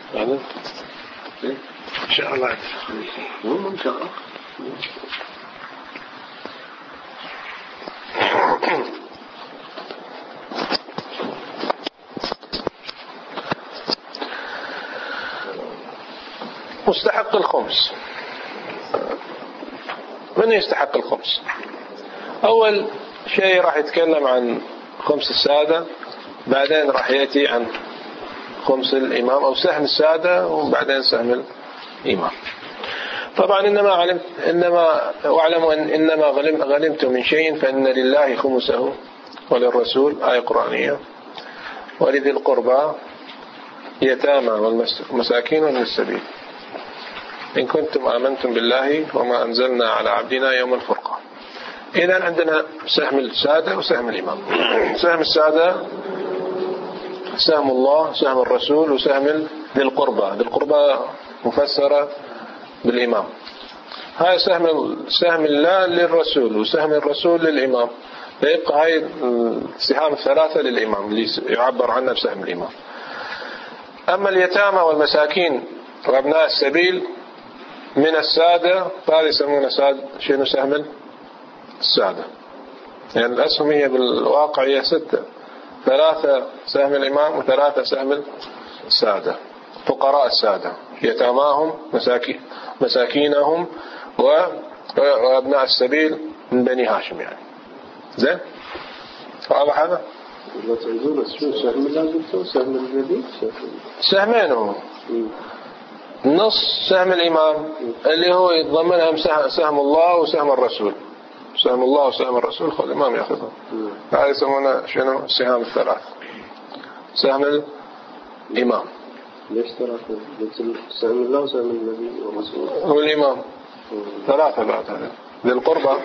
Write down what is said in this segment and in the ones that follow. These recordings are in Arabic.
يعني إن شاء الله إن شاء الله. مستحق الخمس. من يستحق الخمس؟ أول شيء راح يتكلم عن خمس السادة، بعدين راح يأتي عن خمس الإمام أو سهم السادة، وبعدين سهم الإمام. طبعا واعلموا أن إنما غنمتم من شيء فإن لله خمسه وللرسول، آية قرآنية، ولذي القربى يتامى والمساكين ومن السبيل إن كنتم آمنتم بالله وما أنزلنا على عبدنا يوم الفرقان. إذن عندنا سهم السادة وسهم الإمام. سهم السادة سهم الله، سهم الرسول، وسهم ذي القربى. ذي القربى مفسرة بالإمام. هاي سهم الله للرسول، وسهم الرسول للإمام. فيبقى هاي السهام الثلاثة للإمام اللي يعبر عنها بسهم الإمام. أما اليتامى والمساكين وأبناء السبيل من السادة، فهذا يسمونه شنو سهم السادة. يعني الأسهم هي بالواقع هي 6، 3 سهم الإمام و3 سهم السادة. فقراء السادة يتاماهم مساكينهم وأبناء السبيل من بني هاشم. يعني زين واضح هذا؟ لا تعيدون شو سهم لازم سهم النبي سهمين هم. نص سهم الإمام اللي هو يتضمنهم سهم الله وسهم الرسول. سهم الله وسهم الرسول خذ الإمام يأخذهم. هذا يسمونه شنو السهام الثلاث. سهم الإمام ليش ثلاثة؟ سهم الله وسهم النبي والرسول والإمام 3 بعد هذا ذي القربى،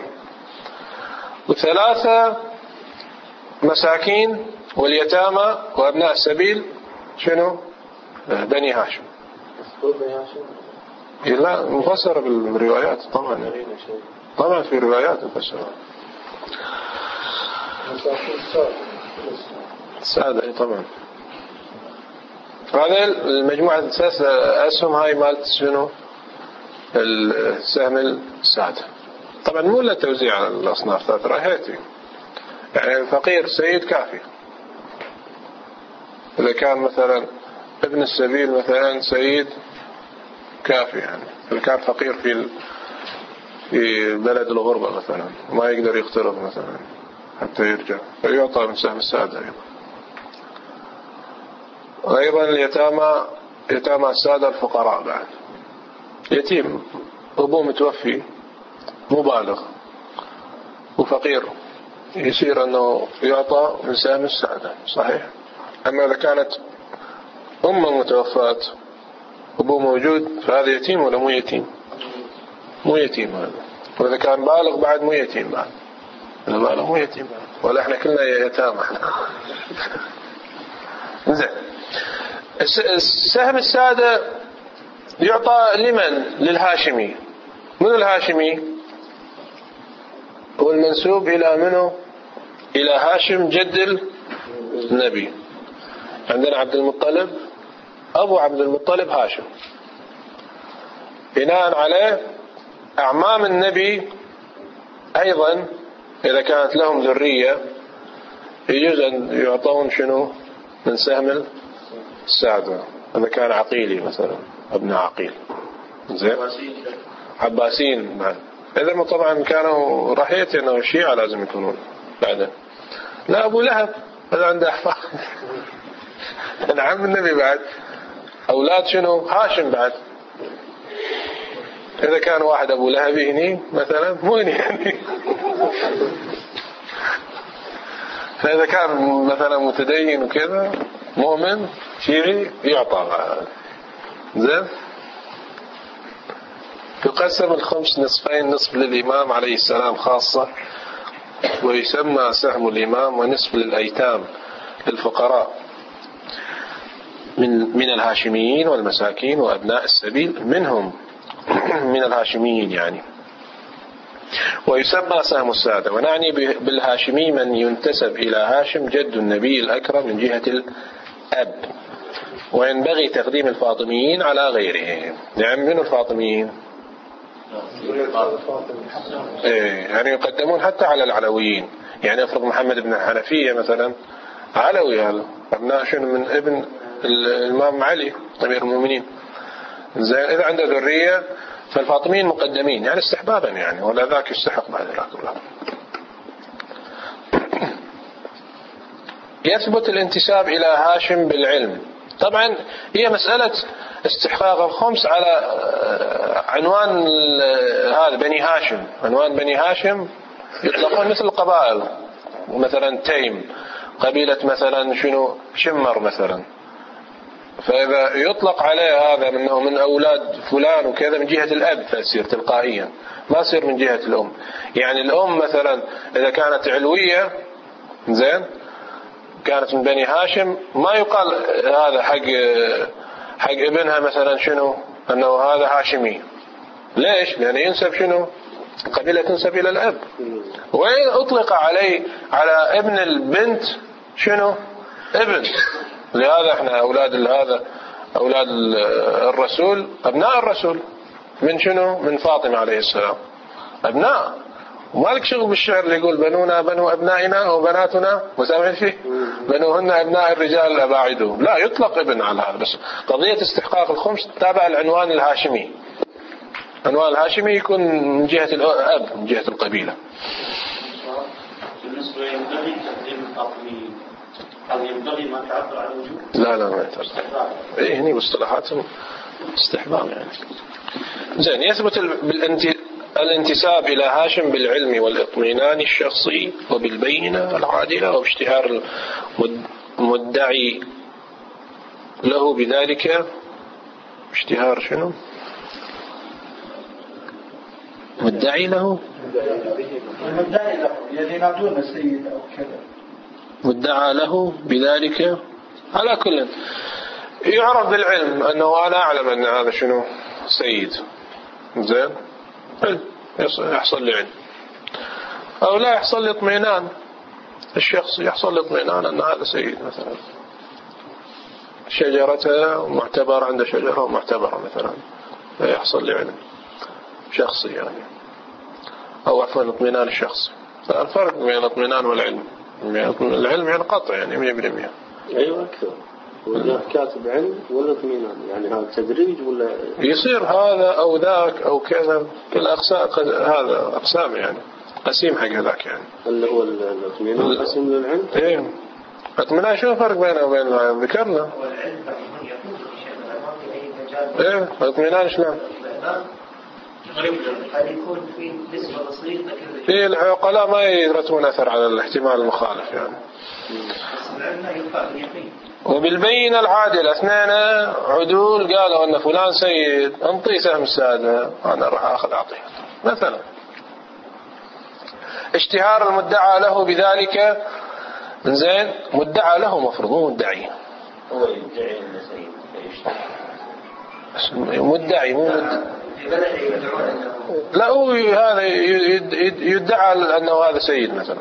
و3 مساكين واليتامى وأبناء السبيل شنو بني هاشم. لا مفسر بالروايات طبعا في روايات مفسرة السادة طبعا. هذا المجموعة الأساس أسهم هاي مالت شنو السهم السادة. طبعا مو لا توزيع على الأصناف ترى هاتي. يعني فقير سيد كافي. إذا كان مثلا ابن السبيل مثلا سيد كافي. يعني إذا كان فقير في بلد الغربة مثلا ما يقدر يقترض مثلا حتى يرجع فيعطى من سهم السادة. أيضا يتامى السادة الفقراء. بعد يتيم أبوه متوفي مبالغ وفقير يصير أنه يعطى من سهم السادة صحيح. أما إذا كانت أمه متوفاة أبوه موجود فهذا يتيم ولا مو يتيم؟ مو يتيم هذا. وإذا كان بالغ بعد مو يتيم بعد. إذا بالغ مو يتيم بعد. ولا إحنا كلنا يتامى. زين. السهم السادة يعطى لمن؟ للهاشمي. من الهاشمي؟ هو المنسوب إلى منه؟ إلى هاشم جد النبي. عندنا عبد المطلب أبو عبد المطلب هاشم. بناء عليه أعمام النبي أيضا إذا كانت لهم ذرية يجوز أن يعطون شنو من سهم السادة. إذا كان عقيلي مثلا ابن عقيل زين عباسين بعد. إذا طبعا كانوا راح يأتي أنه الشيعة لازم يكونون بعد. لا أبو لهب هذا عنده أحفاد عم النبي بعد أولاد شنو هاشم بعد. إذا كان واحد أبو لهب هني مثلا مو هني يعني. فإذا كان مثلا متدين وكذا مؤمن شيعي يعطى زين. يقسم الخمس نصفين، نصف للإمام عليه السلام خاصة ويسمى سهم الإمام، ونصف للأيتام للفقراء من الهاشميين والمساكين وأبناء السبيل منهم من الهاشميين يعني. ويسمى سهم السادة. ونعني بالهاشمي من ينتسب إلى هاشم جد النبي الأكرم من جهة الأب، وينبغي تقديم الفاطميين على غيرهم. يعني من الفاطميين؟ يعني يقدمون حتى على العلويين. يعني افرض محمد بن الحنفية مثلا علوي، هذا ابناء شنو؟ من ابن الإمام علي أمير المؤمنين. زين إذا عنده ذرية فالفاطميين مقدمين، يعني استحبابا يعني، ولا ذاك يستحق بعد ذاك. يثبت الانتساب إلى هاشم بالعلم. طبعا هي مسألة استحقاق الخمس على عنوان هذا بني هاشم. عنوان بني هاشم يطلقون مثل القبائل، مثلا تيم، قبيلة مثلا شنو شمر مثلا، فإذا يطلق عليه هذا منه من أولاد فلان وكذا من جهة الأب فيصير تلقائيا، ما يصير من جهة الأم. يعني الأم مثلا إذا كانت علوية زين كانت من بني هاشم ما يقال هذا حق ابنها مثلا شنو أنه هذا هاشمي. ليش؟ لأنه ينسب شنو؟ قبيلة تنسب إلى الأب. وإن أطلق عليه على ابن البنت شنو؟ ابن. لهذا احنا أولاد الرسول أبناء الرسول من شنو؟ من فاطمة عليه السلام أبناء. ومالك شغل بالشعر اللي يقول بنونا بنو أبنائنا وبناتنا مسامحين فيه، بنوهن أبناء الرجال الأباعدهم. لا يطلق ابن على هذا، بس قضية استحقاق الخمس تابع العنوان الهاشمي. عنوان الهاشمي يكون من جهة الأب من جهة القبيلة. بالنسبة ينبغي تقديم الفاطميين، هل ينبغي ما تعبر عن وجود؟ لا ما يتعبر. إيه هني مصطلحاتهم استحباب يعني. زين يثبت الانتساب إلى هاشم بالعلم والإطمئنان الشخصي وبالبينة العادلة وباشتهار المدعي له بذلك. اشتهار شنو؟ مدعي له، المدعي له الذي ينادون السيد أو كذا، مدعى له بذلك. على كل يعرف بالعلم أنه أنا أعلم أن هذا شنو سيد، زين يحصل لي علم، أو لا يحصل لي اطمئنان الشخص، يحصل لي اطمئنان أن هذا سيد مثلا، شجرته معتبرة عند شجرة معتبرة مثلا، يحصل لي علم شخصي يعني، أو عفوا اطمئنان الشخص. فالفرق بين الاطمئنان والعلم، العلم يعني قطع يعني 100%. أيوة أكثر. ولا كاتب علم ولا اطمئنان، يعني هذا تدريج ولا يصير هذا أو ذاك أو كذا، كل أقسام هذا أقسام يعني، قسيم حق ذاك يعني. اللي هو الاطمئنان قسم للعلم. إيه اطمئنان شو الفرق بينه وبين ذكرنا؟ إيه اطمئنان شلون؟ قد يكون في نسبة بسيطة كذا. إيه العقلاء ما يرتبون أثر على الاحتمال المخالف يعني. وبالبينة العادلة، اثنين عدول قالوا أن فلان سيد، انطي سهم السادة أنا راح أعطيه مثلا. اشتهار المدعى له بذلك. زين مدعى له مفروض مو مدعي، هو يدعي أنه سيد، مدعي مو لا هو هذا يدعى أنه هذا سيد مثلا.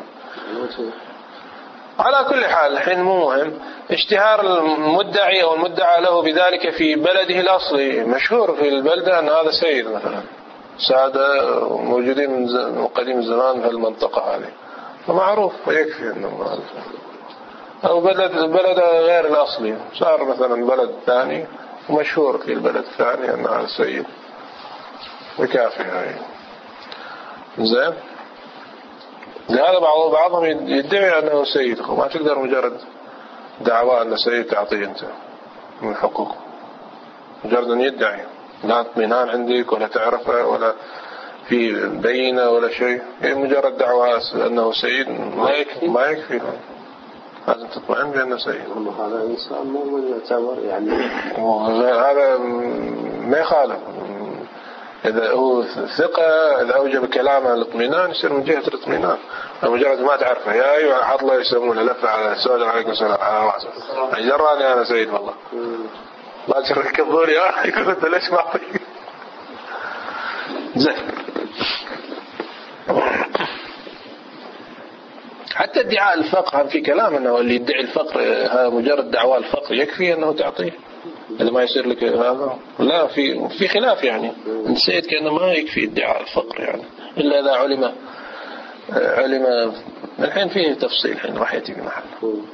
على كل حال الحين مو مهم. اشتهار المدعي أو المدعى له بذلك في بلده الأصلي، مشهور في البلدة أن هذا سيد مثلا، سادة موجودين من قديم الزمان في المنطقة هذه، فمعروف ويكفي أنه هذا. أو بلد غير الأصلي، صار مثلا بلد ثاني ومشهور في البلد الثاني أن هذا سيد، وكافي هاي. زين لهذا بعضهم يدعي أنه سيد، ما تقدر مجرد دعوة أن سيد تعطيه أنت من حقوق، مجرد أن يدعي، لا اطمئنان عندك ولا تعرفه ولا في بينة ولا شيء، مجرد دعوة أنه سيد ما يكفي. لازم تطمئن بأنه سيد. هذا إنسان مو يعتبر يعني، هذا ما يخالف. إذا هو ثقة، إذا أوجب كلامه الاطمئنان يصير من جهة الاطمئنان. مجرد ما تعرفه يا أيها حط له يسمونه لفة على السؤال عليكم السلام على رأسه جراني أنا سيد والله لا تشرك الظهور يا أخي يقول أنت ليش ما أعطيك. زين حتى ادعاء الفقر في كلام أنه اللي يدعي الفقر هذا مجرد دعوى الفقر يكفي أنه تعطيه. إذا ما يصير لك هذا لا في خلاف يعني. نسيت كأنه ما يكفي ادعاء الفقر يعني إلا إذا علم الحين فيه تفصيل الحين راح يأتي بمحل.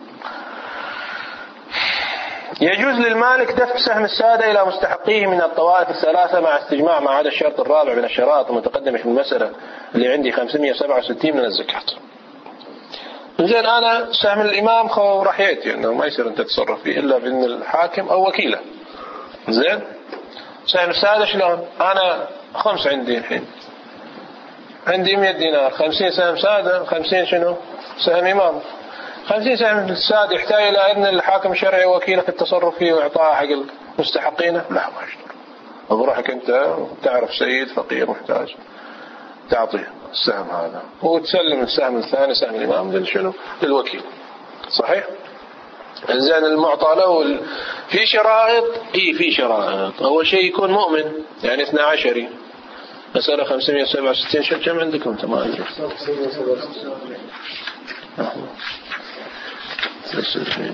يجوز للمالك دفع سهم السادة إلى مستحقيه من الطوائف الثلاثة مع استجماع ما عدا الشرط الرابع من الشرائط المتقدمة في المسألة اللي عندي 567 من الزكاة. زين أنا سهم الإمام راح يأتي أنه ما يصير أنت تتصرف فيه إلا بإذن الحاكم أو وكيله. زين سهم السادة شلون؟ أنا 5 عندي الحين عندي 100 دينار 50 سهم سادة 50 شنو سهم إمام 50 سهم السادة يحتاج إلى إذن الحاكم الشرعي ووكيلك التصرف فيه وإعطاء حق المستحقين. لا ما يشترط بروحك أنت تعرف سيد فقير محتاج تعطيه السهم هذا وتسلم السهم الثاني سهم الإمام للوكيل. صحيح؟ إنزين المعطى له في شرائط في شرائط. أول شيء يكون مؤمن يعني 12 مسألة 567 كم عندكم أنت ما أدري 567.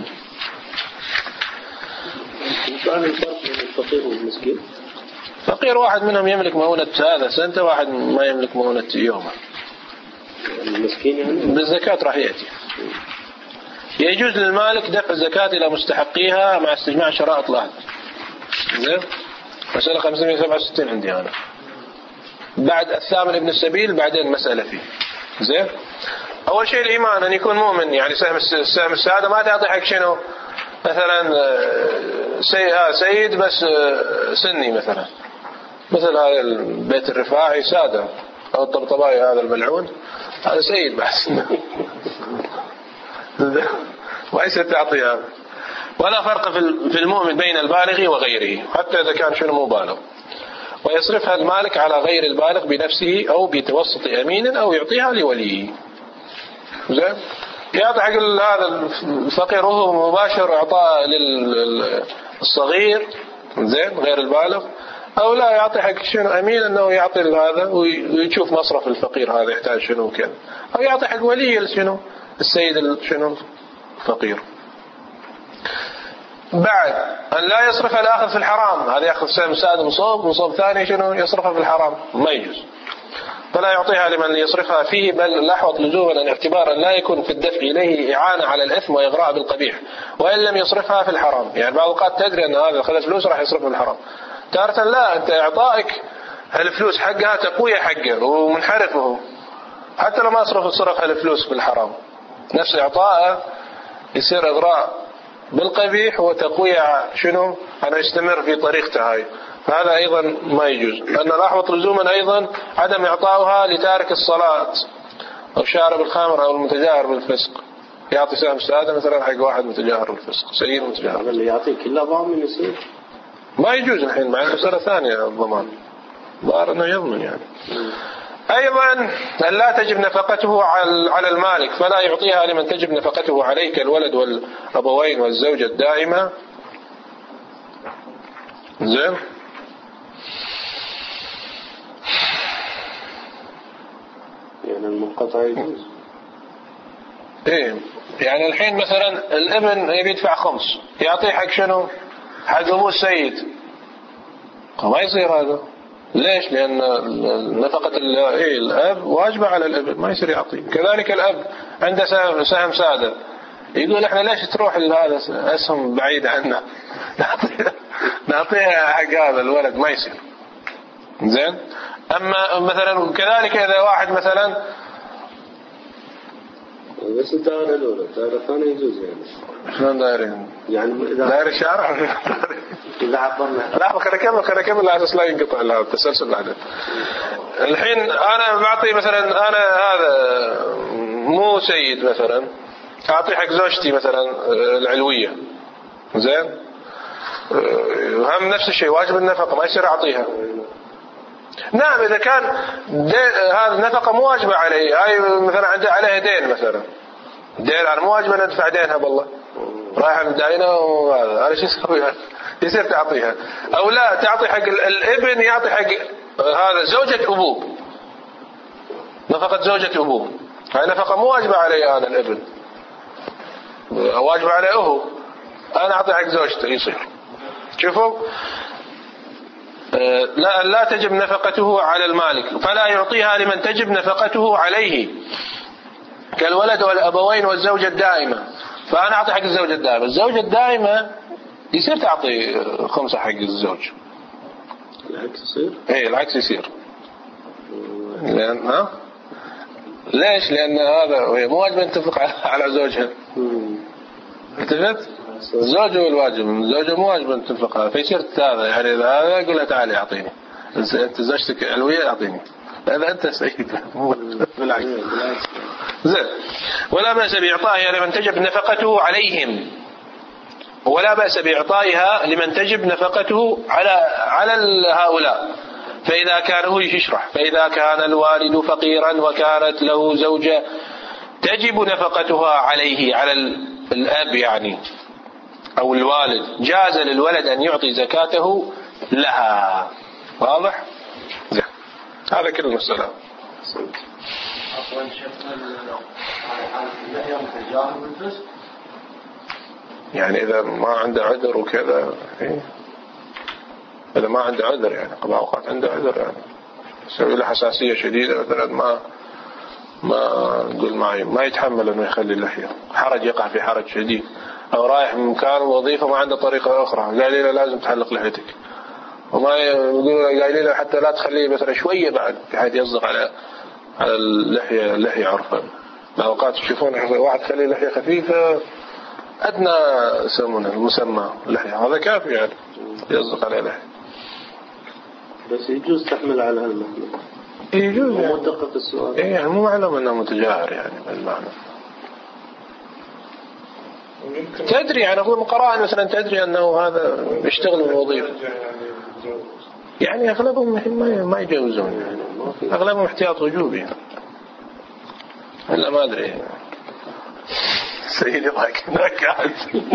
وكان الفرق بين الفقير والمسكين فقير واحد منهم يملك مؤونة هذا سنة واحد ما يملك مؤونة يومه. المسكين يعني بالزكاة راح يأتي. يجوز للمالك دفع الزكاة إلى مستحقيها مع استجماع شرائط العهد. زين مسألة 567 عندي أنا بعد الثامن ابن السبيل بعدين مسألة فيه. زين أول شيء الإيمان أن يكون مؤمن يعني سهم السادة ما تعطي حق شنو مثلا سيد بس سني مثلا مثل هذا البيت الرفاعي سادة أو الطبطبائي هذا الملعون هذا سيد بس ما يصير تعطيها. ولا فرق في المؤمن بين البالغ وغيره حتى إذا كان شنو مو بالغ. ويصرفها المالك على غير البالغ بنفسه أو بتوسط أمين أو يعطيها لوليه. زين يعطي حق هذا الفقير وهو مباشر إعطاء للصغير زين غير البالغ أو لا يعطي حق شنو أمين أنه يعطي هذا ويشوف مصرف الفقير هذا يحتاج شنو كذا أو يعطي حق ولي شنو السيد شنو فقير. بعد أن لا يصرف الآخر في الحرام هذا يأخذ سهم سادة مصوب ثاني شنو يصرفها في الحرام ما يجوز. فلا يعطيها لمن يصرفها فيه بل لاحظ لزوما أن اعتبارا لا يكون في الدفع إليه إعانة على الإثم وإغراء بالقبيح وإن لم يصرفها في الحرام. يعني بعض الأوقات تدري أن هذا أخذ فلوس راح يصرفها في الحرام تارة لا أنت إعطائك الفلوس حقها تقوية حقه ومنحرفه حتى لو ما صرف الفلوس في الحرام نفس إعطائه يصير إغراء بالقبيح وتقوية شنو أنا يستمر في طريقته هاي. هذا أيضا ما يجوز. أن لاحظ لزوما أيضا عدم إعطاؤها لتارك الصلاة أو شارب الخمر أو المتجاهر بالفسق. يعطي سهم سادة مثلا حق واحد متجاهر بالفسق سيد متجاهر هذا اللي يعطيك إلا ضامن يصير ما يجوز. الحين مع مسألة ثانية الضمان ظاهر أنه يضمن يعني. أيضا أن لا تجب نفقته على المالك فلا يعطيها لمن تجب نفقته عليه كالولد والأبوين والزوجة الدائمة. زين يعني المنقطع يجوز إيه يعني الحين مثلا الابن يبي يدفع 5 يعطيه حق شنو حق أبوه السيد ما يصير هذا. ليش؟ لأن نفقة الأب واجبة على الابن ما يصير يعطيه. كذلك الأب عنده سهم سادة يقول احنا ليش تروح لهذا اسهم بعيد عنا نعطيها حق هذا الولد ما يصير. زين أما مثلا كذلك إذا واحد مثلا بس الدائرة الأولى الدائرة الثانية يجوز يعني شلون دايرين يعني داير الشارع إذا عبرنا لا خلينا نكمل على أساس لا ينقطع التسلسل بعدين. الحين أنا بعطي مثلا أنا هذا مو سيد مثلا أعطي حق زوجتي مثلا العلوية زين هم نفس الشيء واجب النفقة ما يصير أعطيها. نعم إذا كان هذا النفقة مو واجبة علي هاي مثلا عندي عليها دين مثلا دين أنا مو واجب أن أدفع دينها بالله رايح مداينة وهذا أنا شو أسوي يصير تعطيها أو لا تعطي حق الابن يعطي حق هذا زوجة أبوه نفقة زوجة أبوه هاي نفقة مو واجبة علي أنا الابن واجبة عليه هو أنا أعطي حق زوجته يصير شوفوا لا تجب نفقته على المالك فلا يعطيها لمن تجب نفقته عليه كالولد والأبوين والزوجة الدائمة. فأنا أعطي حق الزوجة الدائمة، الزوجة الدائمة يصير تعطي خمسة حق الزوج. العكس يصير؟ إيه العكس يصير. ليش؟ لأن هذا مو واجب أن تنفق على زوجها. انتبهت؟ الزوج هو الواجب، الزوجة مو واجب أن تنفق على، فيصير هذا يعني هذا يقول لها تعالي أعطيني، أنت زوجتك علوية أعطيني، هذا أنت سيد بالعكس. زين. ولا بأس بإعطائها لمن تجب نفقته عليهم، ولا بأس بإعطائها لمن تجب نفقته على هؤلاء. فإذا كان هو يشرح، فإذا كان الوالد فقيرا وكانت له زوجة تجب نفقتها عليه على الأب يعني أو الوالد، جاز للولد أن يعطي زكاته لها. واضح؟ زين. هذا كل المسألة. يعني إذا ما عنده عذر وكذا، إذا ما عنده عذر يعني قبل أوقات عنده عذر يعني يسوي له حساسية شديدة مثلا، ما نقول ما يتحمل إنه يخلي اللحية، حرج يقع في حرج شديد، أو رايح من مكان وظيفة ما عنده طريقة أخرى قال له لازم تحلق لحيتك، وما يقولوا قال له حتى لا تخليه مثلا شوية بعد بحيث يصدق على اللحية عرفا. أوقات تشوفون واحد خليه لحية خفيفة أدنى يسمونه المسمى لحية، هذا كافي يعني يصدق على لحية. بس يجوز تحمل على هالمحمل، يجوز يعني. دقة السؤال يعني مو معلوم أنه متجاهر يعني بالمعنى. تدري يعني أقول قراءة مثلا تدري أنه هذا يشتغل بالوظيفة، يعني أغلبهم ما يجوزون يعني. أغلبهم احتياط وجوبي يعني. إلا ما أدري سيدي ضاك قاعد.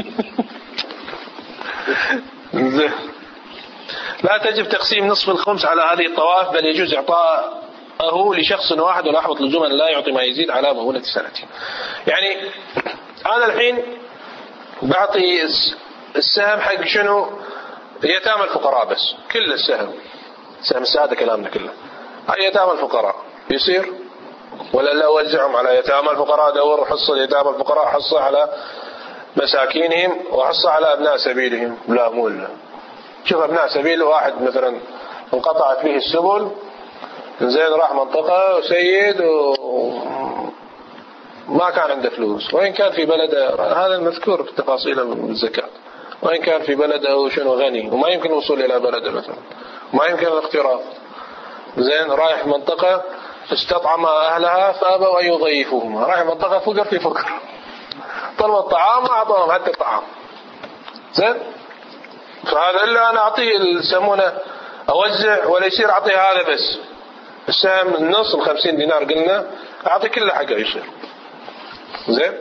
زين. لا تجب تقسيم نصف الخمس على هذه الطوائف، بل يجوز إعطاءه لشخص واحد، والأحوط لزوما لا يعطي ما يزيد على مهولة سنته. يعني أنا الحين بعطي السهم حق شنو؟ يتامى الفقراء بس، كل السهم السادة كلامنا كله يتامى الفقراء يصير، ولا لا أوزعهم على يتامى الفقراء، دور حصة يتامى الفقراء، حصة على مساكينهم وحصة على أبناء سبيلهم؟ لا مو لا. شوف أبناء سبيل واحد مثلا انقطعت فيه السبل، زين راح منطقة وسيد وما كان عنده فلوس، وإن كان في بلده، هذا المذكور في تفاصيل الزكاة، وإن كان في بلده شنو غني وما يمكن الوصول إلى بلده مثلا، ما يمكن الاقتراب، زين رايح منطقة استطعم أهلها فأبوا أن يضيفوهم، رايح منطقة فقر في فقر، طلب الطعام ما أعطوهم حتى الطعام، زين. فهذا إلا أنا أعطيه السمونة أوزع، ولا يصير أعطيه هذا بس السهم النص 50 دينار قلنا أعطي كل حاجة يصير، زين.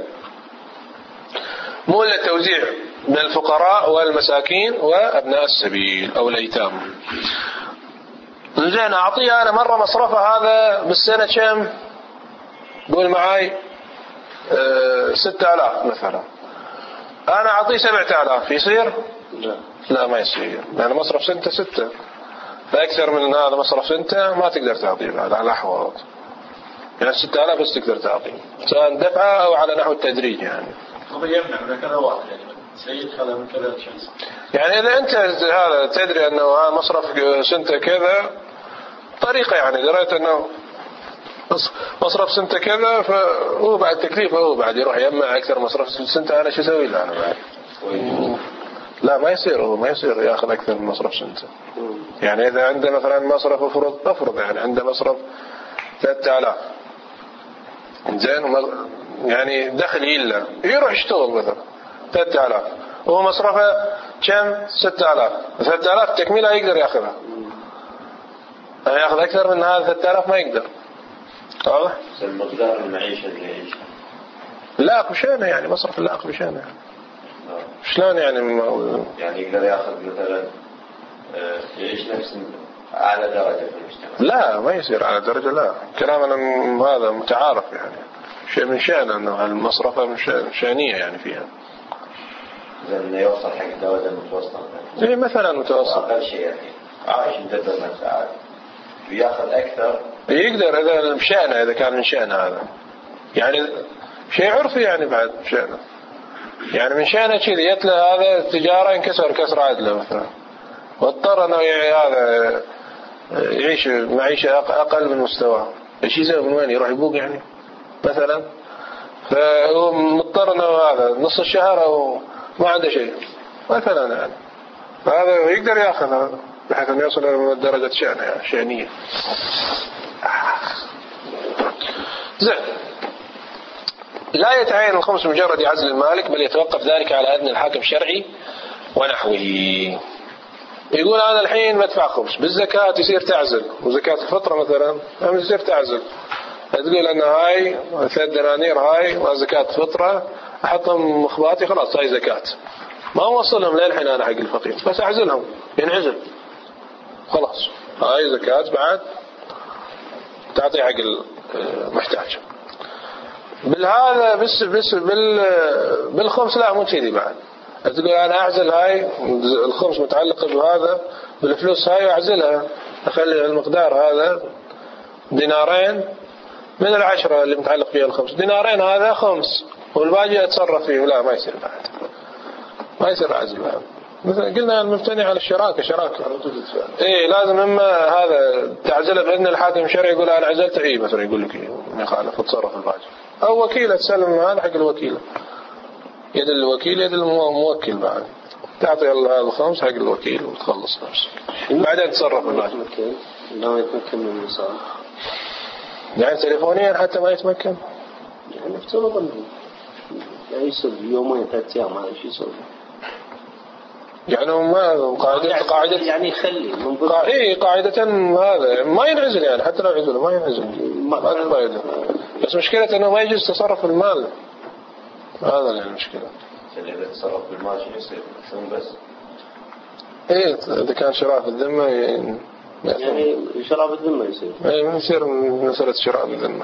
مو إلا توزيع من الفقراء والمساكين وأبناء السبيل أو الأيتام. زين أعطيه أنا مرة مصرفه هذا بالسنة كم؟ قول معاي 6000 مثلا، أنا أعطيه 7000 يصير؟ لا ما يصير، لأن مصرف سنة 6، فأكثر من هذا مصرف سنة ما تقدر تعطيه بعد على أحوال، يعني 6000 بس تقدر تعطيه سواء دفعة أو على نحو التدريج يعني. هو يمنع من كذا واحد يعني سيد خذها من كذا شخص. يعني إذا أنت هذا تدري أنه مصرف سنة كذا طريقة، يعني دريت أنه مصرف سنة كذا، فهو بعد تكليفه هو بعد يروح يجمع أكثر مصرف سنة، أنا شو أسوي له أنا بعد؟ لا ما يصير، هو ما يصير يأخذ أكثر من مصرف سنة. يعني إذا عنده مثلا مصرف أفرض يعني عنده مصرف 3000 زين، يعني دخل إلا يروح يشتغل مثلا 3000 وهو مصرفه كم؟ 6000 تكملة يقدر يأخذها، يأخذ أكثر من هذا 3000 ما يقدر. واضح؟ المقدار المعيشة اللي يعيش لا بشانه يعني مصرف اللاق بشانه شلون يعني يقدر يأخذ مثلا يعيش نفس أعلى درجة في المجتمع؟ لا ما يصير على درجة، لا كلامنا هذا متعارف يعني شيء من شأنه أنه المصرفة من شأنية يعني فيها. لأنه يوصل حق الدرجة المتوسطة إيه مثلا متوسط أقل شيء يعني عايش مدبر نفسه عادي وياخذ أكثر يقدر إذا بشأنه، إذا كان من شأنه هذا يعني شيء عرفي يعني بعد شأنه، يعني من شأنه كذي يتلى هذا التجارة انكسر كسر عدله مثلا واضطر أنه هذا يعيش معيشة أقل من مستواه، ايش يسوي من وين يروح يبوق يعني مثلا، فهو مضطر أنه هذا نص الشهر أو ما عنده شيء مثلا يعني، فهذا يقدر يأخذ هذا بحيث أن يصل إلى درجة شأنه يعني شأنية. زين. لا يتعين الخمس مجرد عزل المالك بل يتوقف ذلك على أذن الحاكم الشرعي ونحوه. يقول أنا الحين بدفع خمس، بالزكاة يصير تعزل، وزكاة الفطرة مثلا يصير تعزل، تقول أن هاي 3 دنانير هاي وزكاة فطرة أحطهم مخباتي خلاص هاي زكاة، ما أوصلهم للحين أنا حق الفقير بس أعزلهم ينعزل خلاص هاي زكاة بعد تعطي حق المحتاج. بالهذا بس بالخمس لا مو كذي بعد، تقول أنا أعزل هاي الخمس متعلقة بهذا بالفلوس هاي وأعزلها أخلي المقدار هذا 2 دينارين من 10 اللي متعلق فيها الخمس، 2 دينارين هذا 5 والباقي أتصرف فيه، لا ما يصير بعد، ما يصير عزل هذا. مثلا قلنا الممتنع على الشراكة شراكة إيه لازم إما هذا تعزله بإذن الحاكم الشرعي يقول أنا عزلت إيه مثلا يقول لك إيه ما يخالف وتصرف الباقي، أو وكيلة تسلم هذا حق الوكيلة، يد الوكيل يد الموكل بعد تعطي هذا الخمس حق الوكيل وتخلص نفسك بعدين تصرف الباقي. لا يتمكن من الوصال يعني تليفونيا حتى ما يتمكن، يعني افترض انه لا يسوي يومين 3 أيام هذا ايش يسوي؟ يعني ما قاعدة يعني يخلي قاعدة هذا ما ينعزل يعني حتى لو عزله ما ينعزل ما فايدة، بس مشكلة انه ما يجوز تصرف المال، هذا يعني المشكلة. اللي إذا تصرف بالمال شو يصير شون بس ايه إذا كان شراء في الذمة يعني شراء بالذمة يصير ايه يصير مسألة شراء بالذمة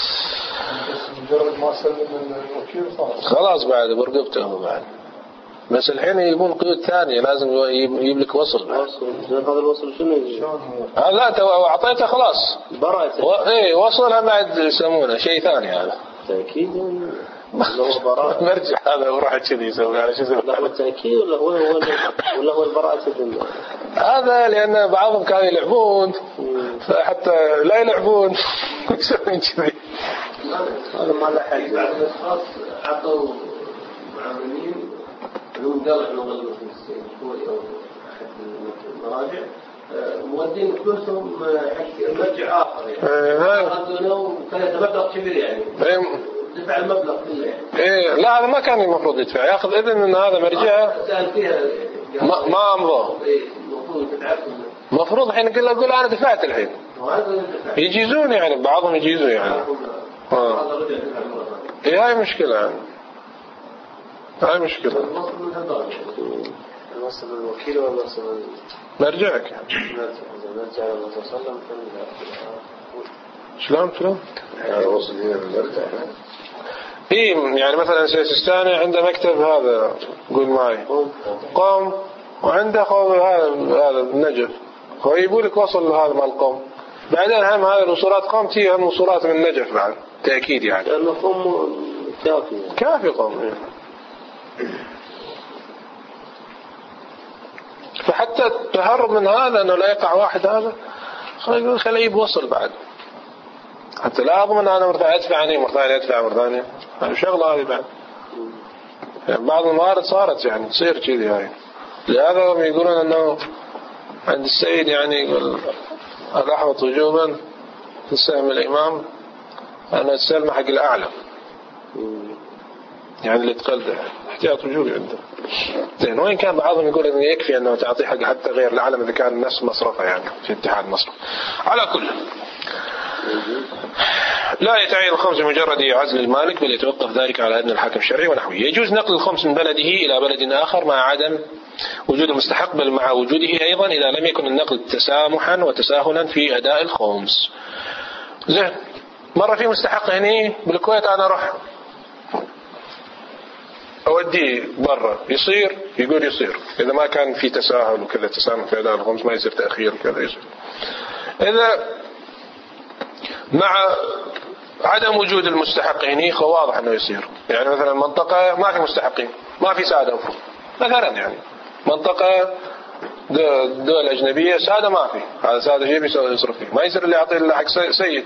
مجرد ما سلم الوكيل خلاص بعد برقبته بعد، بس الحين يبون قيود ثانية لازم يجيب لك وصل بعد. هذا الوصل شنو يجي؟ لا تو أعطيته خلاص براءة ايه وصلها بعد يسمونه شيء ثاني هذا تأكيد يعني هو براءة مرجع هذا وراح كذي يسوي على شو لا هو التأكيد ولا هو البراءة الذمة هذا لأن بعضهم كانوا يلعبون فحتى لا يلعبون يسوون كذي هذا ما له حل. بعض الأشخاص عطوا معاملين لهم قالوا إنه غلبوا في السنة أو أحد المراجع مودين فلوسهم حق مرجع آخر يعني أخذوا كان مبلغ كبير يعني دفع المبلغ كله يعني إيه لا هذا ما كان المفروض يدفع يأخذ إذن من هذا مرجعه سأل فيها ما أمضى المفروض تتعرفوا المفروض الحين يقول أنا دفعت الحين يجيزون يعني بعضهم يجيزون يعني إيه هاي مشكلة يعني هاي مشكلة الوصل الوكيل ولا الوصل مرجعك يعني نرجع لله صلى الله عليه وسلم شلون يعني وصل هنا المرجع إيه يعني مثلا سيستاني عنده مكتب هذا قول معي قوم وعنده هذا النجف هو يبولك وصل هذا مع القوم بعدين هم هذه الوصولات قوم تي هم وصولات من النجف بعد تأكيد يعني لأنه قوم كافي قوم فحتى التهرب من هذا أنه لا يقع واحد هذا خليه يبوصل بعد حتى لا أضمن أنا مرتاح أدفع عني مرتاح أدفع مرتاح هذه شغلة هذه بعد يعني بعض الموارد صارت يعني تصير كذي هاي لهذا هم يقولون أنه عند السيد يعني يقول الأحوط وجوبا في السهم الإمام أنه السلم حق الأعلى يعني اللي تقلده احتياط وجوبي عنده زين وين كان بعضهم يقول أنه يكفي أنه تعطي حق حتى غير العالم إذا كان نفس مصرفه يعني في اتحاد مصرف. على كل لا يتعين الخمس مجرد عزل المالك بل يتوقف ذلك على أذن الحاكم الشرعي ونحوه. يجوز نقل الخمس من بلده إلى بلد آخر مع عدم وجود المستحق بل مع وجوده أيضا إذا لم يكن النقل تسامحا وتساهلا في أداء الخمس. زين مرة في مستحق هنا بالكويت أنا أروح أوديه برا يصير، يقول يصير إذا ما كان في تساهل وكذا تسامح في أداء الخمس ما يصير تأخير وكذا يصير. إذا مع عدم وجود المستحقين واضح أنه يصير. يعني مثلا منطقة ما في مستحقين، ما في سادة وفوق مثلا، يعني منطقة دول أجنبية سادة ما في، هذا سادة شيء يصرف فيه، ما يصير اللي يعطي إلا حق سيد،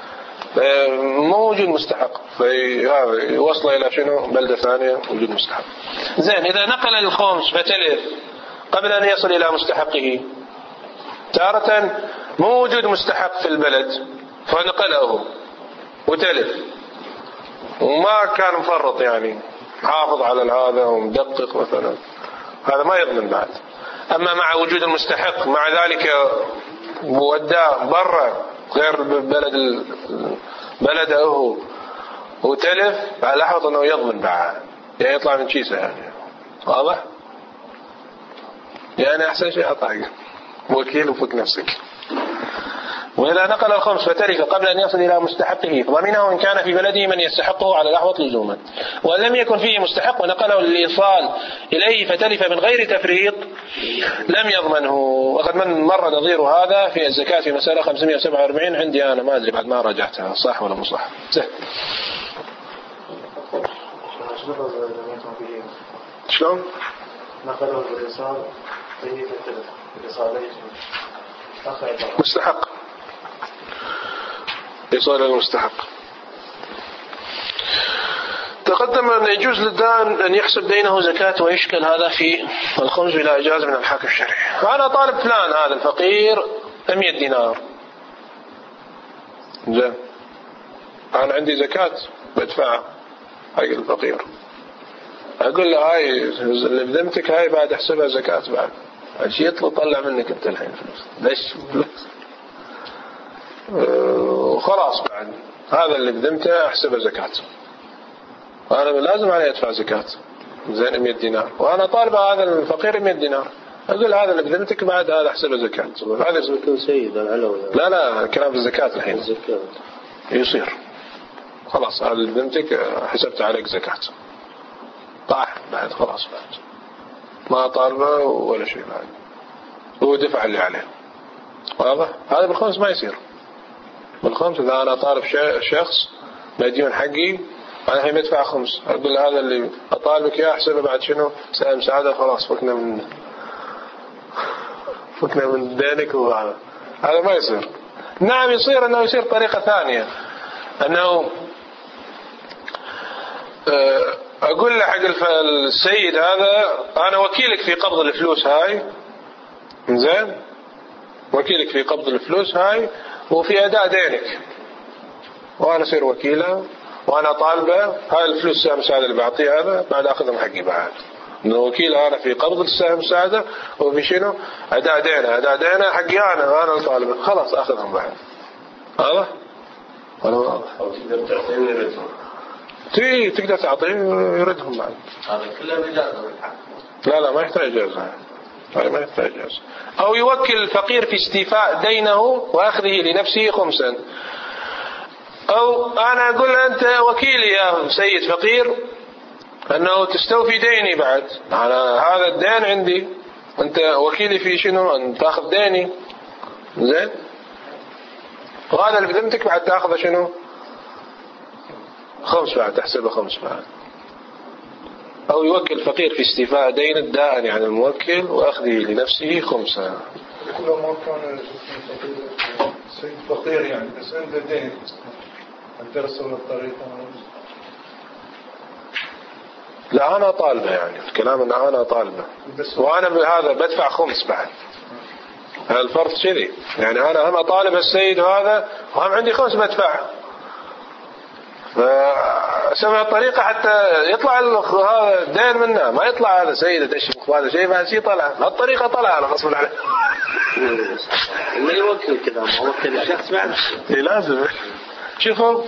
موجود مستحق، فيوصل إلى شنو بلدة ثانية وجود مستحق. زين إذا نقل الخمس فتلف قبل أن يصل إلى مستحقه، تارة موجود مستحق في البلد فنقله وتلف وما كان مفرط، يعني حافظ على هذا ومدقق مثلا، هذا ما يضمن بعد. أما مع وجود المستحق مع ذلك وداه برا غير بلده وتلف، لاحظ أنه يضمن بعد، يعني يطلع من كيسه، يعني واضح؟ يعني أحسن شيء أطلع وكيل وفك نفسك. وإذا نقل الخمس فتلف قبل أن يصل إلى مستحقه فضمنه إن كان في بلده من يستحقه على الأحوط لزوما، وإن لم يكن فيه مستحق ونقله للإيصال إليه فتلف من غير تفريط لم يضمنه. وقد مر نظير هذا في الزكاة في مسألة 547 عندي أنا، ما أدري بعد ما راجعتها صح ولا مو صح. شلون؟ نقله بالإيصال مستحق، إيصال المستحق. تقدم أن يجوز للدان أن يحسب دينه زكاة ويشكل هذا في الخمس بلا إجازة من الحاكم الشرعي. أنا طالب فلان هذا الفقير 100 دينار، زين أنا عندي زكاة بدفعها حق الفقير، أقول له هاي اللي بذمتك هاي بعد أحسبها زكاة، بعد شيء طلع منك أنت الحين فلوس ليش فلوس وخلاص، بعد هذا اللي بذمته أحسبه زكاة، وأنا لازم عليه أدفع زكاة زين 100 دينار، وأنا طالب هذا الفقير 100 دينار، أقول هذا اللي بذمتك بعد هذا أحسبه زكاة. هذا يكون سيد العلوي. لا كلام في الزكاة الحين. الزكاة يصير خلاص هذا اللي بذمتك حسبت عليك زكاة، طاح بعد خلاص، بعد ما طالبه ولا شيء، بعد هو دفع اللي عليه. واضح؟ هذا بالخمس ما يصير. بالخمس إذا أنا طالب شخص مديون حقي أنا الحين بدفع خمس، أقول هذا اللي أطالبك يا أحسبه بعد شنو سائل مساعدة، خلاص فكنا من دينك، وهذا هذا ما يصير. نعم يصير أنه يصير طريقة ثانية، أنه أقول لحق السيد هذا أنا وكيلك في قبض الفلوس هاي، زين وكيلك في قبض الفلوس هاي وفي أداء دينك، وأنا أصير وكيله وأنا طالبه هاي الفلوس سهم مساعدة اللي بعطيه هذا بعد أخذهم حقي، بعد إنه وكيله أنا في قبض السهم مساعدة وفي شنو أداء دينه حقي أنا طالبه، خلاص أخذهم بعد. هذا ولا واضح؟ أو تقدر تعطيه ويردهم. تقدر تعطيه ويردهم بعد. هذا كله بإجازة من الحق. لا ما يحتاج إجازة، ما يحتاج إجازة. أو يوكل الفقير في استيفاء دينه وأخذه لنفسه خمسا، أو أنا أقول أنت وكيلي يا سيد فقير أنه تستوفي ديني، بعد أنا هذا الدين عندي أنت وكيلي في شنو أن تأخذ ديني، زين وهذا اللي بذمتك بعد تأخذ شنو خمس، بعد تحسبه خمس بعد. أو يوكل الفقير في استيفاء دين الدائن يعني الموكل وأخذه لنفسه خمسة. لو ما كان سيد فقير يعني بس عنده دين الدرس ولا الطريقة، لا أنا طالبه، يعني الكلام أن أنا طالبه وأنا بهذا بدفع خمس بعد، الفرق كذي، يعني أنا هم أطالب السيد هذا وهم عندي خمس بدفع، فسمع الطريقة حتى يطلع هذا دين منه، ما يطلع هذا سيد تشوف هذا شيء بعد شيء طلع هالطريقة، طلع أنا غصب عليه. ما يوكل كذا، ما وكل الشخص بعد لازم. شوفوا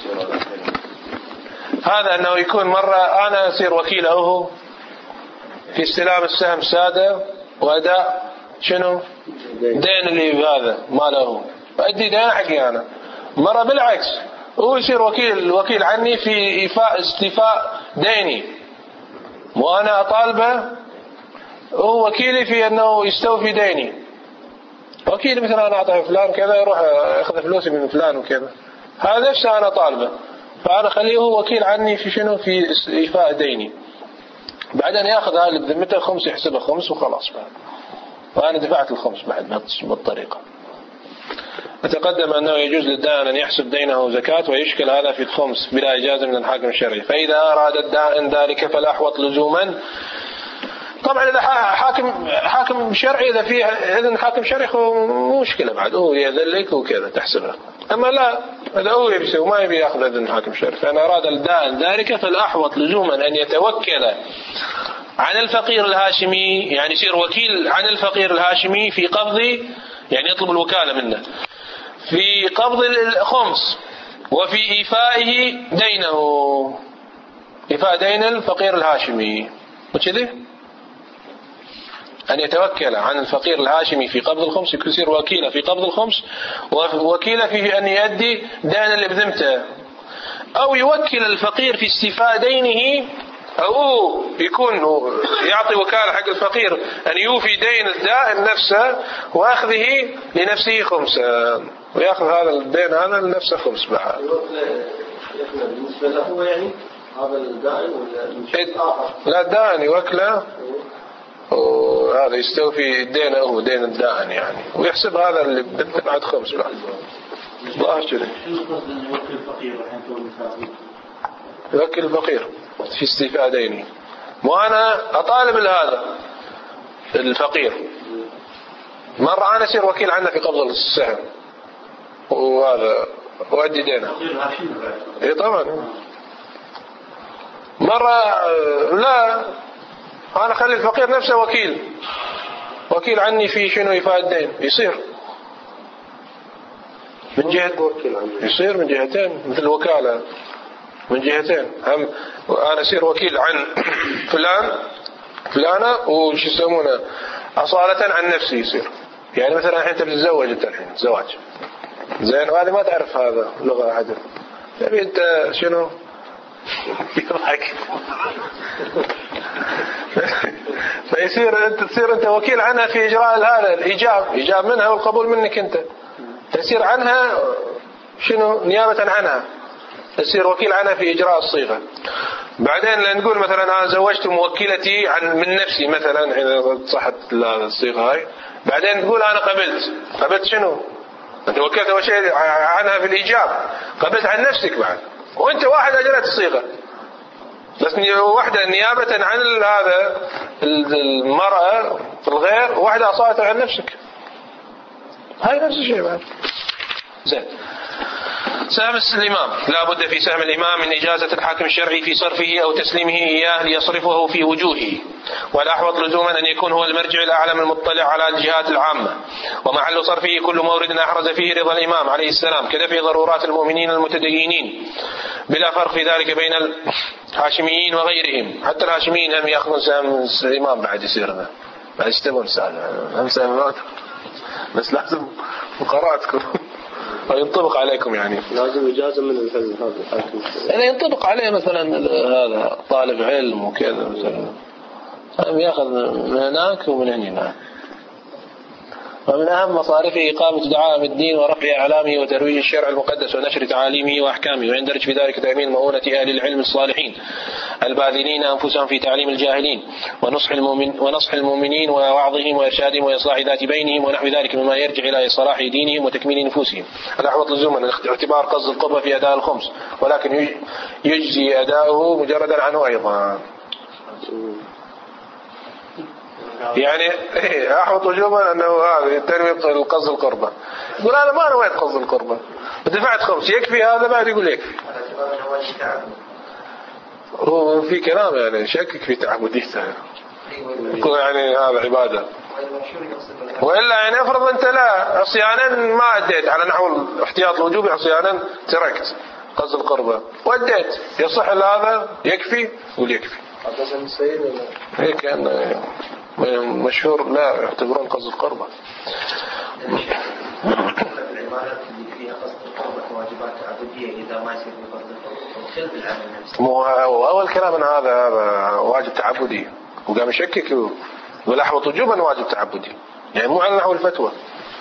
هذا أنه يكون مرة أنا أصير وكيله في استلام السهم سادة وأداء شنو دين اللي بهذا ما له، أدي دين حقي أنا. مرة بالعكس هو يصير وكيل عني في استيفاء ديني، وأنا أطالبه هو وكيلي في أنه يستوفي ديني. وكيلي مثلا أنا أعطيه فلان كذا يروح يأخذ فلوسي من فلان وكذا، هذا نفسه أنا طالبه، فأنا خليه هو وكيل عني في شنو؟ في إيفاء ديني. بعدين يأخذ هذا بذمته خمس، يحسبه خمس وخلاص بعد، وأنا دفعت الخمس بعد بالطريقة. نتقدم أنه يجوز للدائن أن يحسب دينه زكاة ويشكل هذا في الخمس بلا إجازة من الحاكم الشرعي، فإذا أراد الدائن ذلك فالأحوط لزوما. طبعا إذا حاكم شرعي، إذا فيه إذن حاكم شرعي مو مشكلة بعد، هو يذلك وكذا تحسبه. أما لا، إذا هو يبي وما يبي يأخذ إذن حاكم شرعي، فإن أراد الدائن ذلك فالأحوط لزوما أن يتوكل عن الفقير الهاشمي، يعني يصير وكيل عن الفقير الهاشمي في قبض، يعني يطلب الوكالة منه في قبض الخمس وفي إيفائه دينه، إيفاء دين الفقير الهاشمي. وكذا أن يتوكل عن الفقير الهاشمي في قبض الخمس، يصير وكيله في قبض الخمس ووكيله في أن يؤدي دين اللي بذمته، أو يوكل الفقير في استيفاء دينه، أو يكون يعطي وكالة حق الفقير أن يوفي دين الدائن نفسه وأخذه لنفسه خمسا، ويأخذ هذا الدين هذا لنفسه خمس بحال. بالنسبة له هو يعني هذا الدائن ولا لا، الدائن يوكله وهذا يستوفي دينه هو دين الدائن يعني، ويحسب هذا اللي بعد خمس بعد. الله كذا يوكل الفقير في استيفاء دينه، وأنا أطالب هذا الفقير مرة أنا أصير وكيل عنه في قبض السهم وهذا وأدي دينه. إيه طبعا. مرة لا، أنا أخلي الفقير نفسه وكيل عني في شنو؟ إيفاء الدين. يصير من جهة، يصير من جهتين مثل الوكالة، من جهتين. هم أنا أصير وكيل عن فلانة وش يسمونه أصالة عن نفسي يصير. يعني مثلا الحين تبي تتزوج، أنت الحين زواج زين، وهذه ما تعرف هذا لغة عدل، تبي أنت شنو يضحك فيصير أنت تصير أنت وكيل عنها في إجراء هذا الإيجاب منها والقبول منك، أنت تصير عنها شنو نيابة عنها، تصير وكيل عنها في إجراء الصيغة. بعدين نقول مثلا أنا زوجت موكلتي من نفسي مثلا، إذا صحت الصيغة هاي، بعدين تقول أنا قبلت شنو؟ أنت وكلت أول شيء عنها في الإيجاب، قبلت عن نفسك بعد، وأنت واحد أجرت الصيغة، بس واحدة نيابة عن هذا المرأة في الغير، وواحدة أصالة عن نفسك. هاي نفس الشيء بعد. زين. سهم الإمام، لا بد في سهم الإمام من إجازة الحاكم الشرعي في صرفه أو تسليمه إياه ليصرفه في وجوهه، والأحوط لزوما أن يكون هو المرجع الأعلم المطلع على الجهات العامة، ومحل صرفه كل مورد أحرز فيه رضا الإمام عليه السلام، كذا في ضرورات المؤمنين المتدينين، بلا فرق في ذلك بين الهاشميين وغيرهم. حتى الهاشميين هم يأخذون سهم الإمام بعد يصير هذا، بعد يشتغلون هم سهم، بس لازم فقراتكم وينطبق عليكم، يعني لازم إجازة من الحاكم. يعني ينطبق عليه مثلا هذا طالب علم وكذا مثلا، يأخذ من هناك ومن هنا. ومن أهم مصارفه إقامة دعائم الدين ورفع أعلامه وترويج الشرع المقدس ونشر تعاليمه وأحكامه، ويندرج في ذلك تأمين مؤونة أهل العلم الصالحين الباذلين أنفسهم في تعليم الجاهلين ونصح المؤمنين ووعظهم وإرشادهم وإصلاح ذات بينهم ونحو ذلك مما يرجع إلى صلاح دينهم وتكميل نفوسهم. الأحوط لزوما اعتبار قصد القربة في أداء الخمس، ولكن يجزي أداؤه مجردا عنه أيضا. يعني أحوط وجوبا أنه هذا تنوي القصد القربة، يقول أنا ما نويت قصد القربة ودفعت خمس، يكفي هذا؟ بعد يقول يكفي. هو في كلام يعني شكك في تعبديته، يقول يعني هذا عبادة، وإلا يعني أفرض أنت لا عصيانا ما أديت على نحو الاحتياط الوجوبي، عصيانا تركت قصد القربة وأديت، يصح هذا يكفي؟ يقول يكفي. هيك يعني مشهور لا يعتبرون قصد القربة. اللي فيها قصد القربة واجبات تعبدية إذا ما يصير بقصد الخل بالعمل نفسه. مو أول كلام من هذا واجب تعبدي، وقام يشكك ولحظة وجوبا واجب تعبدي، يعني مو على نحو الفتوى.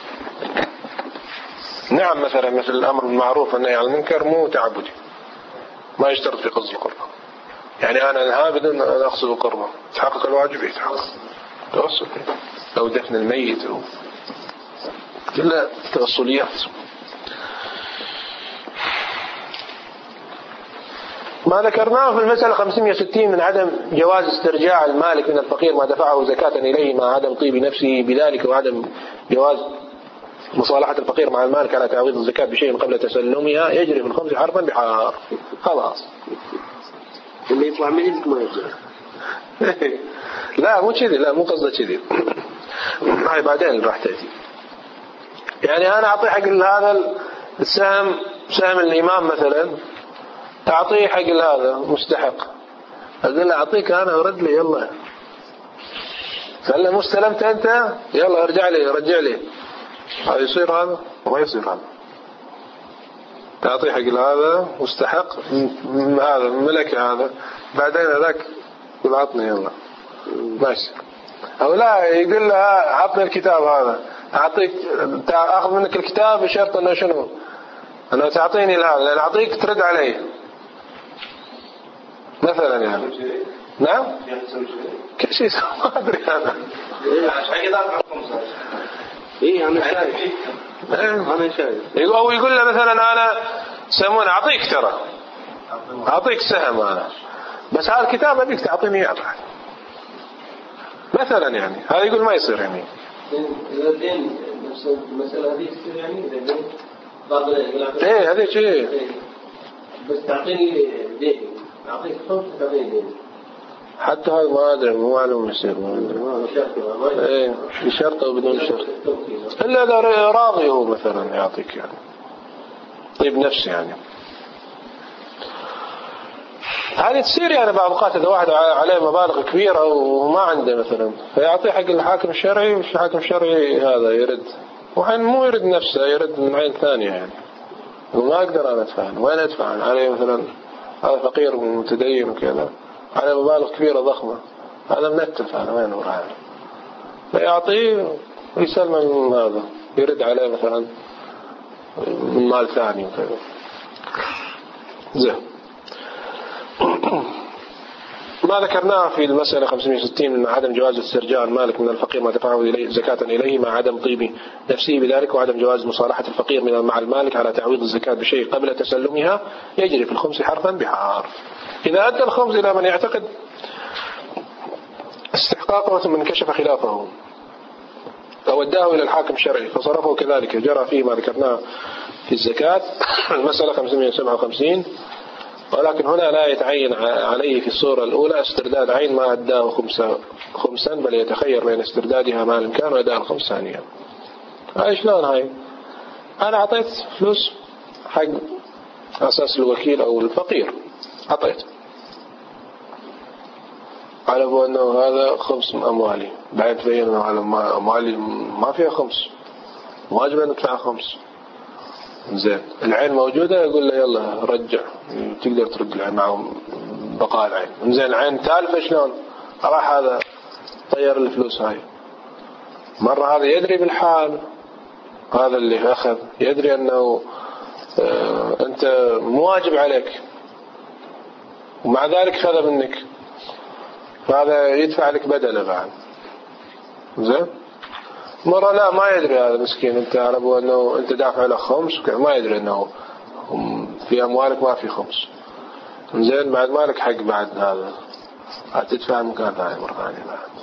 نعم مثلا مثل الأمر بالمعروف والنهي عن المنكر مو تعبدي، ما يشترط في قصد القربة. يعني أنا أنهى بدون أن أقصد القربة، تحقق الواجب يتحقق توسل، أو دفن الميت أو كلها توصليات. ما ذكرناه في المسألة 560 من عدم جواز استرجاع المالك من الفقير ما دفعه زكاة إليه مع عدم طيب نفسه بذلك، وعدم جواز مصالحة الفقير مع المالك على تعويض الزكاة بشيء قبل تسلمها، يجري في الخمس حرفا بحار. خلاص اللي يطلع من يدك ما يجري. لا مو كذي، لا مو قصده كذي. هاي بعدين راح تأتي. يعني أنا أعطي حق هذا السهم، سهم الإمام مثلا، أعطيه حق هذا مستحق، أقول له أعطيك أنا ورد لي يلا، قال له مستلمت أنت يلا ارجع لي رجع لي. هذا يصير هذا وما يصير هذا. تعطيه حق هذا مستحق هذا ملك هذا، بعدين هذاك يقول عطني يلا ماشي. أو لا يقول له عطني الكتاب هذا، أعطيك أخذ منك الكتاب بشرط أنه شنو، أنه تعطيني هذا، لأن أعطيك ترد عليه مثلا يعني. نعم كل شيء ما أدري أنا. إيه أنا شايف. أنا شايف. أو يقول له مثلا أنا سمون أعطيك ترى أعطيك سهم أنا، بس هذا الكتاب أبيك تعطيني إياه مثلا يعني. هذا يقول ما يصير يعني. إذا دين نفس المسألة هذه تصير يعني إذا دين قابل إيه هذه شيء. بس تعطيني دين أعطيك خمس تعطيني دين. حتى هذا ما أدري مو معلوم يصير. إيه بشرط أو بدون شرط، إلا إذا راضي هو مثلا يعطيك يعني طيب نفس يعني. هذه تصير يعني بعض الأوقات إذا واحد عليه مبالغ كبيرة وما عنده مثلا، فيعطيه حق الحاكم الشرعي، وش الحاكم الشرعي هذا يرد، وحين مو يرد نفسه يرد من عين ثانية يعني. وما أقدر أنا أدفع، وين أدفع عليه مثلا هذا فقير متدين وكذا على مبالغ كبيرة ضخمة، هذا منتف أنا وين أروح، فيعطيه ويسلم من هذا يرد عليه مثلا من مال ثاني وكذا. زين ما ذكرناه في المسألة 560 من عدم جواز استرجاع المالك من الفقير ما دفعه إليه زكاة إليه مع عدم طيب نفسه بذلك، وعدم جواز مصالحة الفقير مع المالك على تعويض الزكاة بشيء قبل تسلمها، يجري في الخمس حرفا بحار. إذا أدى الخمس إلى من يعتقد استحقاقه ثم انكشف خلافه أو أداه إلى الحاكم الشرعي فصرفه كذلك، جرى فيه ما ذكرناه في الزكاة المسألة 557. ولكن هنا لا يتعين عليه في الصورة الأولى استرداد عين ما أداه خمسا، بل يتخير بين استردادها ما الإمكان وأداء الخمس ثانيا. هاي شلون هاي؟ أنا أعطيت فلوس حق أساس الوكيل أو الفقير، أعطيت على أنه هذا خمس من أموالي، بعد تبين أنه على أموالي ما فيها خمس، واجب أن ندفع خمس. زين العين موجودة، يقول له يلا رجع، تقدر ترد العين معه بقاء العين. زين العين تالفة شلون؟ راح هذا طير الفلوس هاي. مرة هذا يدري بالحال، هذا اللي أخذ يدري أنه أنت مواجب عليك، ومع ذلك خذ منك، فهذا يدفع لك بدله بعد. زين مرة لا ما يدري هذا مسكين، أنت على أنه أنت دافع له خمس، ما يدري أنه في أموالك ما في خمس. زين بعد مالك حق بعد هذا هتدفع مكان ثاني مرة ثانية بعد.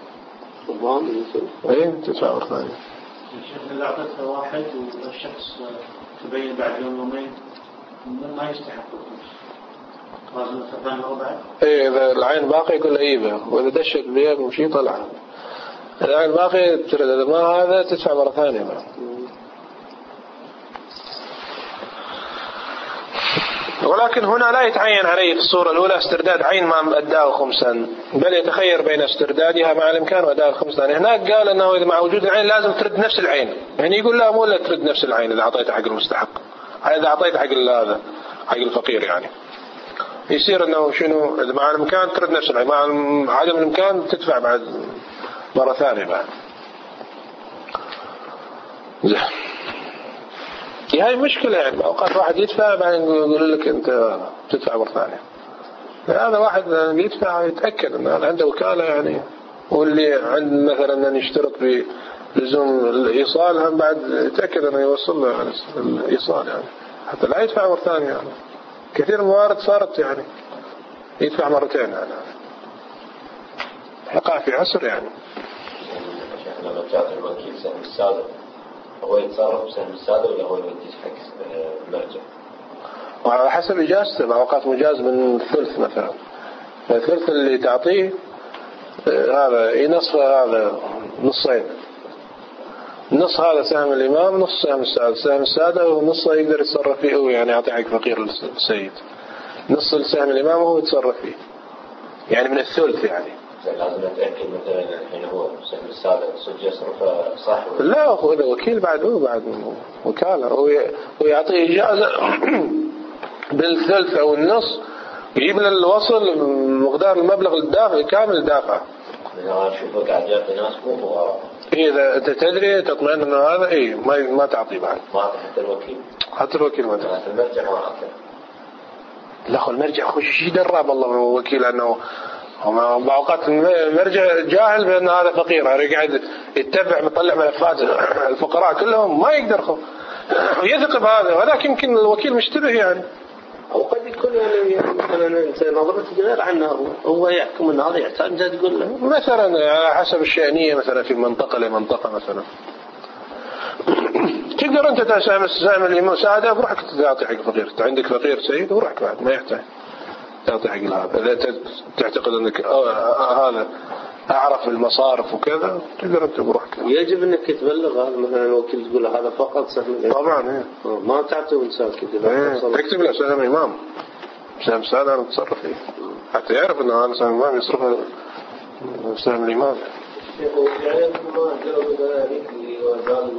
إيه تدفع مرة ثانية. الشيخ إذا أعطيتها واحد والشخص تبين بعد يومين ما يستحق الخمس، لازم تفهم له بعد. إيه إذا العين باقي يقول له إيبه، وإذا دشت بيد وشي طلع. العين باقي ترد، إذا ما هذا تدفع مرة ثانية بعد. ولكن هنا لا يتعين عليه في الصورة الأولى استرداد عين ما أداه خمسا، بل يتخير بين استردادها مع الإمكان وأداء الخمس. يعني هناك قال أنه إذا مع وجود العين لازم ترد نفس العين، يعني يقول لا مو لا ترد نفس العين إذا أعطيت حق المستحق، إذا أعطيت حق هذا حق الفقير، يعني يصير أنه شنو إذا مع الإمكان ترد نفس العين، مع عدم الإمكان تدفع بعد مرة ثانية بعد. هاي مشكلة، يعني أوقات واحد يدفع بعدين يقول لك أنت تدفع مرة ثانية. هذا واحد يدفع يتأكد أن هذا عنده وكالة، يعني واللي عند مثلا أن يشترط بلزوم الإيصال هم بعد يتأكد أنه يوصل له الإيصال، يعني حتى لا يدفع مرة ثانية. يعني كثير من الموارد صارت يعني يدفع مرتين، يعني يقع في عسر. يعني لما جاء الوكيل سهم السادة هو يتصرف بسهم السادة ولا هو يوديش حق المرجع؟ وعلى حسب إجازته، مع أوقات مجاز من ثلث مثلا، الثلث اللي تعطيه هذا ينصف هذا نصين، نص هذا سهم الإمام نص سهم السادة، سهم السادة ونصه يقدر يتصرف فيه هو، يعني يعطي حق فقير السيد، نص السهم الإمام هو يتصرف فيه، يعني من الثلث. يعني لازم نتأكد مثلا الحين هو سهم السادة صدق يصرفه صح؟ لا هو إذا وكيل بعد هو بعد وكالة ويعطيه إجازة بالثلث أو النص، يجيب له الوصل مقدار المبلغ الدافع كامل دافع. أنا أشوفه قاعد يعطي ناس مو فقراء. إذا أنت تدري تطمئن إنه هذا إيه ما تعطي بعد. ما أعطي حتى الوكيل. حتى الوكيل ما تعطي. المرجع ما أعطي. لا خو المرجع خوش درب الله من الوكيل أنه بأوقات المرجع جاهل بأن هذا فقير، قاعد يتبع مطلع ملفات الفقراء كلهم ما يقدر خو ويثق بهذا، ولكن يمكن الوكيل مشتبه يعني. أو قد يكون يعني مثلا أنت نظرتك غير عنه، هو يحكم أن هذا يحتاج أنت تقول له مثلا على حسب الشأنية، مثلا في منطقة لمنطقة مثلا تقدر أنت تساهم المساعدة بروحك تعطي حق فقير. عندك فقير سيد وروحك بعد ما يحتاج تعطي حق هذا. إذا تعتقد أنك هذا أعرف المصارف وكذا تقدر أنت بروحك. ويجب أنك تبلغ هذا مثلا الوكيل تقول له هذا فقط سهم طبعا ما تعطيه إنسان كذا تكتب له سهم إمام، سهم سادة أنا متصرف فيه حتى يعرف أنه هذا سهم إمام يصرف سهم الإمام. يعني ما جرب ذلك اللي وقال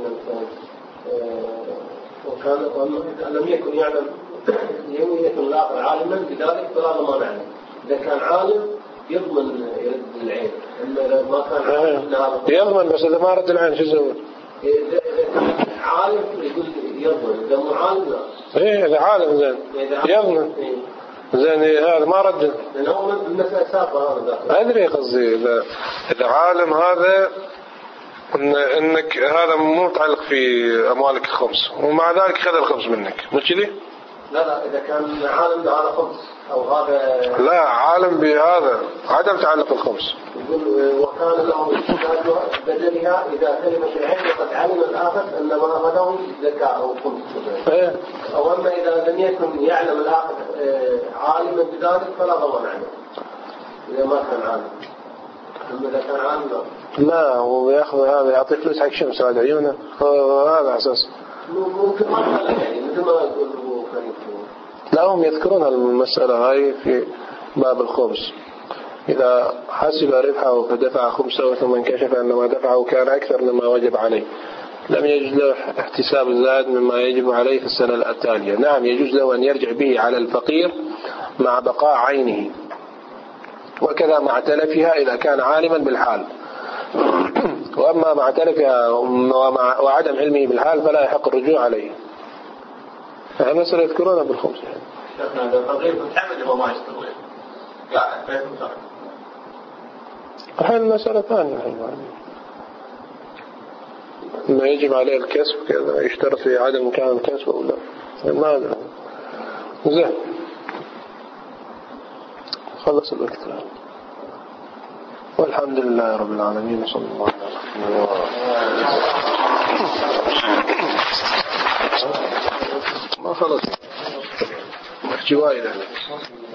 وكان لم يكن يعلم يكن الآخر عالما بذلك فلا ضمان عليه. إذا كان عالم يضمن يرد العين، أما إذا ما كان عالم يضمن، بس إذا ما رد العين شو يسوي؟ إذا كان عالم يقول يضمن، إذا مو عالم لا. إيه إذا عالم زين يضمن زين هذا ما رد. لأنه المسألة سابقة هذا. أدري قصدي إذا عالم هذا إنك هذا مو متعلق في أموالك الخمس ومع ذلك خذ الخمس منك، مش كذي؟ لا إذا كان عالم بهذا خمس أو هذا لا عالم بهذا عدم تعلق الخمس. يقول وكان له استفادة بدلها إذا كلمة العين وقد علم الآخر أن ما أخذه زكاة أو خمس. أو أما إذا لم يكن يعلم الآخر عالما بذلك فلا ضمان عنه إذا ما كان عالم. أما إذا كان عالم لا هو يأخذ هذا يعطي فلوس حق شمس هذا عيونه هذا أساس. ممكن ما يعني مثل ما يقول هو كان. لا هم يذكرون المسألة هاي في باب الخمس، إذا حسب ربحه فدفع خمسه ثم انكشف أن ما دفعه كان أكثر مما وجب عليه لم يجوز له احتساب الزائد مما يجب عليه في السنة التالية. نعم يجوز له أن يرجع به على الفقير مع بقاء عينه، وكذا مع تلفها إذا كان عالما بالحال. وأما مع تلفها وعدم علمه بالحال فلا يحق الرجوع عليه. هذا مسألة يذكرونها بالخمس. شيخنا هذا الفقير متعمد هو ما يشتغل قاعد غير متعمد. الحين المسألة ثانية إنه يجب عليه الكسب كذا يشترط في عدم مكان الكسب أو لا ما أدري. زين خلص الوقت والحمد لله رب العالمين صلى الله عليه وسلم. ما خلص محجي وايد